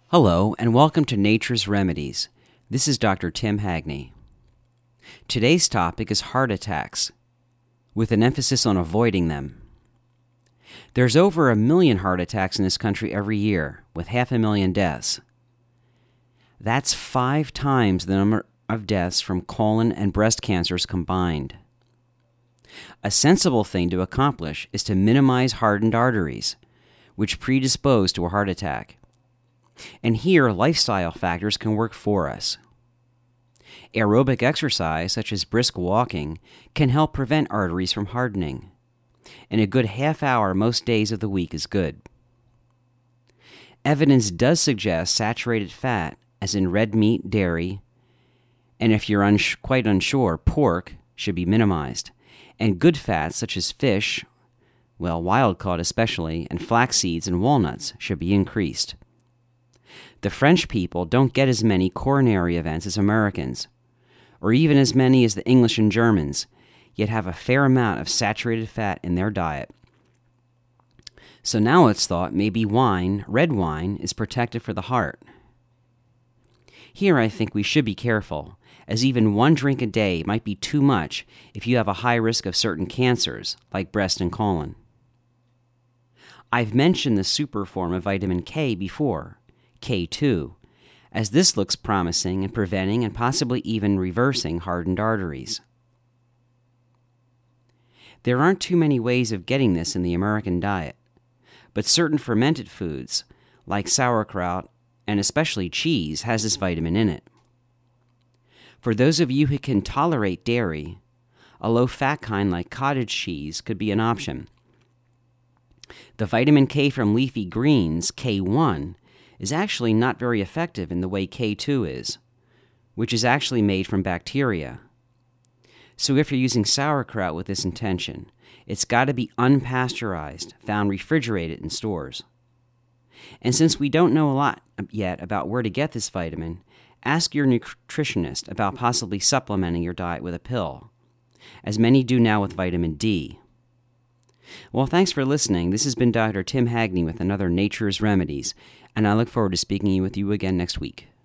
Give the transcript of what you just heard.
Hello, and welcome to Nature's Remedies. This is Dr. Tim Hagney. Today's topic is heart attacks, with an emphasis on avoiding them. There's over 1 million heart attacks in this country every year, with 500,000 deaths. That's 5 times the number of deaths from colon and breast cancers combined. A sensible thing to accomplish is to minimize hardened arteries, which predispose to a heart attack. And here, lifestyle factors can work for us. Aerobic exercise, such as brisk walking, can help prevent arteries from hardening. And a good half hour most days of the week is good. Evidence does suggest saturated fat, as in red meat, dairy, and if you're quite unsure, pork, should be minimized. And good fats, such as fish, wild-caught especially, and flax seeds and walnuts, should be increased. The French people don't get as many coronary events as Americans, or even as many as the English and Germans, yet have a fair amount of saturated fat in their diet. So now it's thought maybe red wine, is protective for the heart. Here I think we should be careful, as even 1 drink a day might be too much if you have a high risk of certain cancers, like breast and colon. I've mentioned the super form of vitamin K before, K2, as this looks promising in preventing and possibly even reversing hardened arteries. There aren't too many ways of getting this in the American diet, but certain fermented foods, like sauerkraut and especially cheese, has this vitamin in it. For those of you who can tolerate dairy, a low-fat kind like cottage cheese could be an option. The vitamin K from leafy greens, K1, is actually not very effective in the way K2 is, which is actually made from bacteria. So if you're using sauerkraut with this intention, it's got to be unpasteurized, found refrigerated in stores. And since we don't know a lot yet about where to get this vitamin, ask your nutritionist about possibly supplementing your diet with a pill, as many do now with vitamin D. Well, thanks for listening. This has been Dr. Tim Hagney with another Nature's Remedies, and I look forward to speaking with you again next week.